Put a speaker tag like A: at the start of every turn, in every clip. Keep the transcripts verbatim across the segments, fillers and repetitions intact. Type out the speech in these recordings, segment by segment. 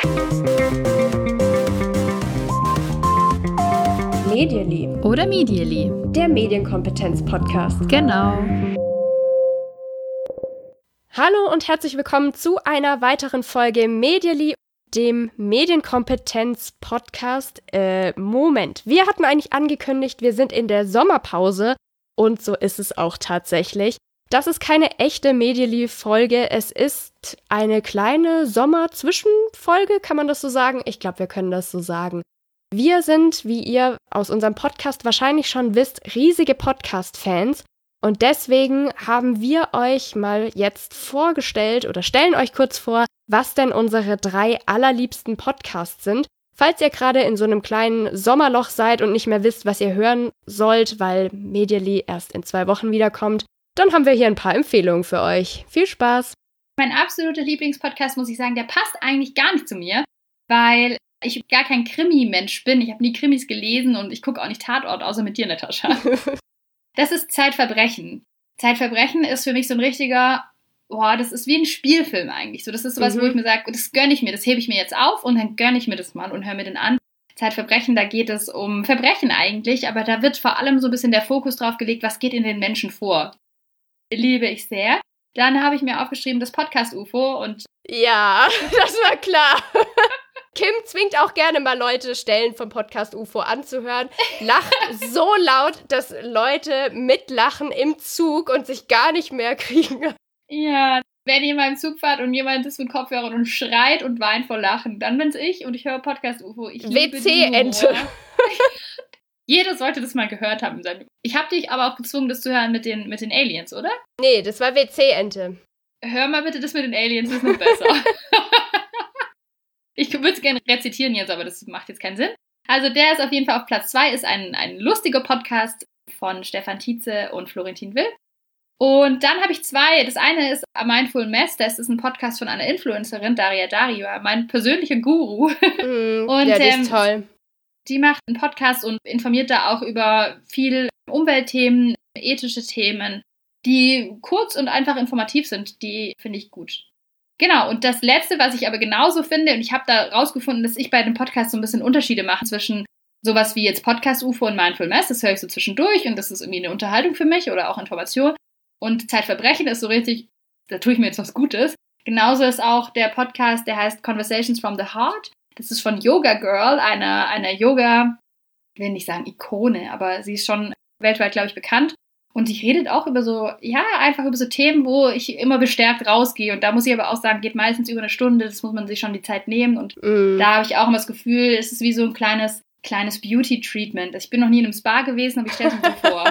A: Medially
B: oder Medially,
A: der Medienkompetenz-Podcast.
B: Genau.
A: Hallo und herzlich willkommen zu einer weiteren Folge Medially, dem Medienkompetenz-Podcast. Äh, Moment, wir hatten eigentlich angekündigt, wir sind in der Sommerpause und so ist es auch tatsächlich. Das ist keine echte Medially-Folge, es ist eine kleine Sommer-Zwischenfolge, kann man das so sagen? Ich glaube, wir können das so sagen. Wir sind, wie ihr aus unserem Podcast wahrscheinlich schon wisst, riesige Podcast-Fans und deswegen haben wir euch mal jetzt vorgestellt oder stellen euch kurz vor, was denn unsere drei allerliebsten Podcasts sind. Falls ihr gerade in so einem kleinen Sommerloch seid und nicht mehr wisst, was ihr hören sollt, weil Medially erst in zwei Wochen wiederkommt, dann haben wir hier ein paar Empfehlungen für euch. Viel Spaß!
C: Mein absoluter Lieblingspodcast, muss ich sagen, der passt eigentlich gar nicht zu mir, weil ich gar kein Krimi-Mensch bin. Ich habe nie Krimis gelesen und ich gucke auch nicht Tatort, außer mit dir, Natascha. Das ist Zeitverbrechen. Zeitverbrechen ist für mich so ein richtiger, boah, das ist wie ein Spielfilm eigentlich. So, das ist sowas, mhm. wo ich mir sage, das gönne ich mir, das hebe ich mir jetzt auf und dann gönne ich mir das mal und höre mir den an. Zeitverbrechen, da geht es um Verbrechen eigentlich, aber da wird vor allem so ein bisschen der Fokus drauf gelegt, was geht in den Menschen vor. Liebe ich sehr. Dann habe ich mir aufgeschrieben, das Podcast-U F O und...
A: Ja, das war klar. Kim zwingt auch gerne mal Leute, Stellen vom Podcast U F O anzuhören, lacht so laut, dass Leute mitlachen im Zug und sich gar nicht mehr kriegen.
C: Ja, wenn ihr mal im Zug fahrt und jemand ist mit Kopfhörern und schreit und weint vor Lachen, dann bin's ich und ich höre Podcast U F O. Ich
A: W C-Ente.
C: Jeder sollte das mal gehört haben. Ich habe dich aber auch gezwungen, das zu hören mit den, mit den Aliens, oder?
A: Nee, das war W C-Ente.
C: Hör mal bitte das mit den Aliens, das ist noch besser. Ich würde es gerne rezitieren jetzt, aber das macht jetzt keinen Sinn. Also der ist auf jeden Fall auf Platz zwei, ist ein, ein lustiger Podcast von Stefan Tietze und Florentin Will. Und dann habe ich zwei. Das eine ist A Mindful Mess, das ist ein Podcast von einer Influencerin, Daria Daria, mein persönlicher Guru.
A: Mm, und, ja, die ähm, ist toll.
C: Die macht einen Podcast und informiert da auch über viel Umweltthemen, ethische Themen, die kurz und einfach informativ sind. Die finde ich gut. Genau, und das Letzte, was ich aber genauso finde, und ich habe da rausgefunden, dass ich bei dem Podcast so ein bisschen Unterschiede mache zwischen sowas wie jetzt Podcast-U F O und Mindful Mess, das höre ich so zwischendurch und das ist irgendwie eine Unterhaltung für mich oder auch Information. Und Zeitverbrechen ist so richtig, da tue ich mir jetzt was Gutes. Genauso ist auch der Podcast, der heißt Conversations from the Heart. Das ist von Yoga Girl, einer, einer Yoga, ich will nicht sagen Ikone, aber sie ist schon weltweit, glaube ich, bekannt. Und sie redet auch über so, ja, einfach über so Themen, wo ich immer bestärkt rausgehe. Und da muss ich aber auch sagen, geht meistens über eine Stunde, das muss man sich schon die Zeit nehmen. Und mm. da habe ich auch immer das Gefühl, es ist wie so ein kleines, kleines Beauty-Treatment. Ich bin noch nie in einem Spa gewesen, aber ich stelle es mir so vor.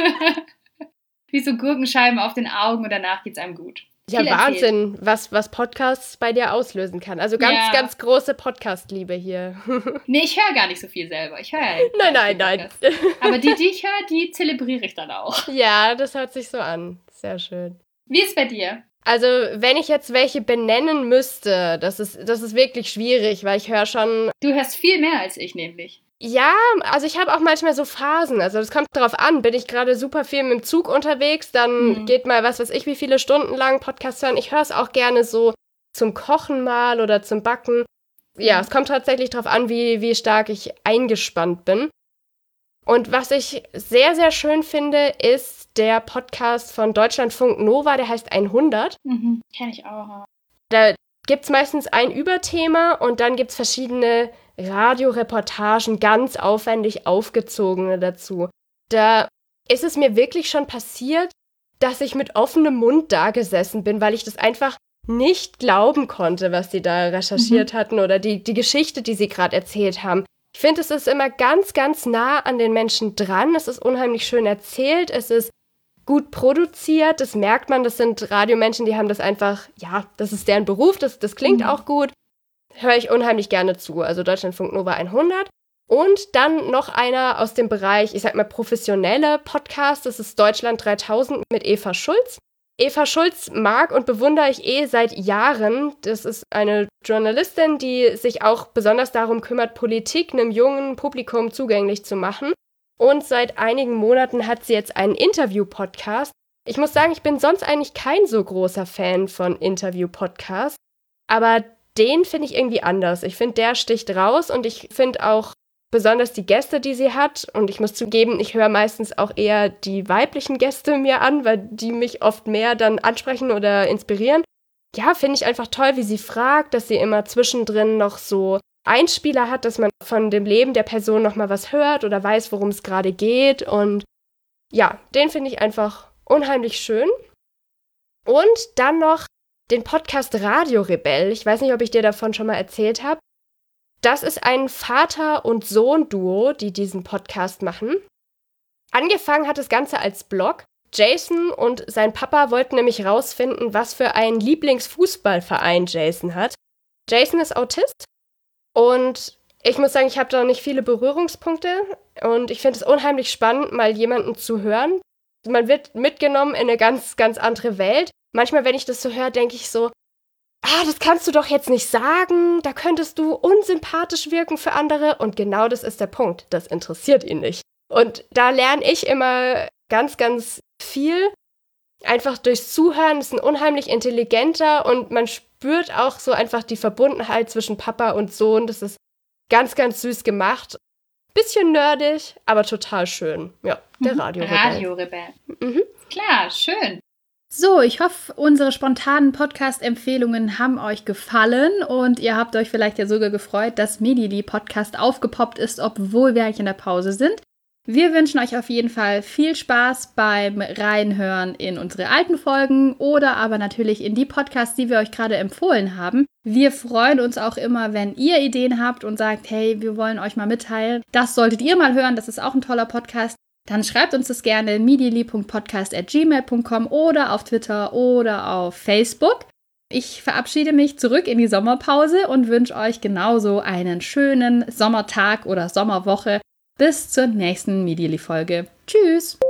C: Wie so Gurkenscheiben auf den Augen und danach geht's einem gut.
A: Ja, Viel Wahnsinn, was, was Podcasts bei dir auslösen kann. Also ganz, ja. ganz große Podcast-Liebe hier.
C: Nee, ich höre gar nicht so viel selber. Ich höre ja
A: Nein, nein, nein.
C: Aber die, die ich höre, die zelebriere ich dann auch.
A: Ja, das hört sich so an. Sehr schön.
C: Wie ist es bei dir?
A: Also, wenn ich jetzt welche benennen müsste, das ist, das ist wirklich schwierig, weil ich höre schon...
C: Du hörst viel mehr als ich nämlich.
A: Ja, also ich habe auch manchmal so Phasen, also das kommt drauf an, bin ich gerade super viel mit dem Zug unterwegs, dann mhm. geht mal was weiß ich wie viele Stunden lang Podcast hören. Ich höre es auch gerne so zum Kochen mal oder zum Backen. Ja, mhm. es kommt tatsächlich drauf an, wie, wie stark ich eingespannt bin. Und was ich sehr, sehr schön finde, ist der Podcast von Deutschlandfunk Nova, der heißt hundert.
C: Mhm, kenn ich auch.
A: Da gibt's meistens ein Überthema und dann gibt's verschiedene Radioreportagen, ganz aufwendig aufgezogene dazu. Da ist es mir wirklich schon passiert, dass ich mit offenem Mund da gesessen bin, weil ich das einfach nicht glauben konnte, was sie da recherchiert mhm. hatten oder die, die Geschichte, die sie gerade erzählt haben. Ich finde, es ist immer ganz, ganz nah an den Menschen dran. Es ist unheimlich schön erzählt. Es ist gut produziert. Das merkt man. Das sind Radiomenschen, die haben das einfach, ja, das ist deren Beruf. Das, das klingt mhm. auch gut. Höre ich unheimlich gerne zu. Also Deutschlandfunk Nova hundert. Und dann noch einer aus dem Bereich, ich sag mal, professionelle Podcast. Das ist Deutschland dreitausend mit Eva Schulz. Eva Schulz mag und bewundere ich eh seit Jahren. Das ist eine Journalistin, die sich auch besonders darum kümmert, Politik einem jungen Publikum zugänglich zu machen. Und seit einigen Monaten hat sie jetzt einen Interview-Podcast. Ich muss sagen, ich bin sonst eigentlich kein so großer Fan von Interview-Podcasts. Aber den finde ich irgendwie anders. Ich finde, der sticht raus und ich finde auch besonders die Gäste, die sie hat. Und ich muss zugeben, ich höre meistens auch eher die weiblichen Gäste mir an, weil die mich oft mehr dann ansprechen oder inspirieren. Ja, finde ich einfach toll, wie sie fragt, dass sie immer zwischendrin noch so Einspieler hat, dass man von dem Leben der Person nochmal was hört oder weiß, worum es gerade geht. Und ja, den finde ich einfach unheimlich schön. Und dann noch den Podcast Radio Rebell. Ich weiß nicht, ob ich dir davon schon mal erzählt habe. Das ist ein Vater- und Sohn-Duo, die diesen Podcast machen. Angefangen hat das Ganze als Blog. Jason und sein Papa wollten nämlich rausfinden, was für einen Lieblingsfußballverein Jason hat. Jason ist Autist und ich muss sagen, ich habe da nicht viele Berührungspunkte und ich finde es unheimlich spannend, mal jemanden zu hören. Man wird mitgenommen in eine ganz, ganz andere Welt. Manchmal, wenn ich das so höre, denke ich so, ah, das kannst du doch jetzt nicht sagen, da könntest du unsympathisch wirken für andere. Und genau das ist der Punkt, das interessiert ihn nicht. Und da lerne ich immer ganz, ganz viel. Einfach durchs Zuhören, ist ein unheimlich intelligenter und man spürt auch so einfach die Verbundenheit zwischen Papa und Sohn. Das ist ganz, ganz süß gemacht. Bisschen nerdig, aber total schön. Ja, der Radio-Rebell.
C: Radio-Rebell. Mhm. Klar, schön.
B: So, ich hoffe, unsere spontanen Podcast-Empfehlungen haben euch gefallen und ihr habt euch vielleicht ja sogar gefreut, dass Medially-Podcast aufgepoppt ist, obwohl wir eigentlich in der Pause sind. Wir wünschen euch auf jeden Fall viel Spaß beim Reinhören in unsere alten Folgen oder aber natürlich in die Podcasts, die wir euch gerade empfohlen haben. Wir freuen uns auch immer, wenn ihr Ideen habt und sagt, hey, wir wollen euch mal mitteilen. Das solltet ihr mal hören, das ist auch ein toller Podcast. Dann schreibt uns das gerne medially punkt podcast at gmail punkt com oder auf Twitter oder auf Facebook. Ich verabschiede mich zurück in die Sommerpause und wünsche euch genauso einen schönen Sommertag oder Sommerwoche. Bis zur nächsten Medially-Folge. Tschüss!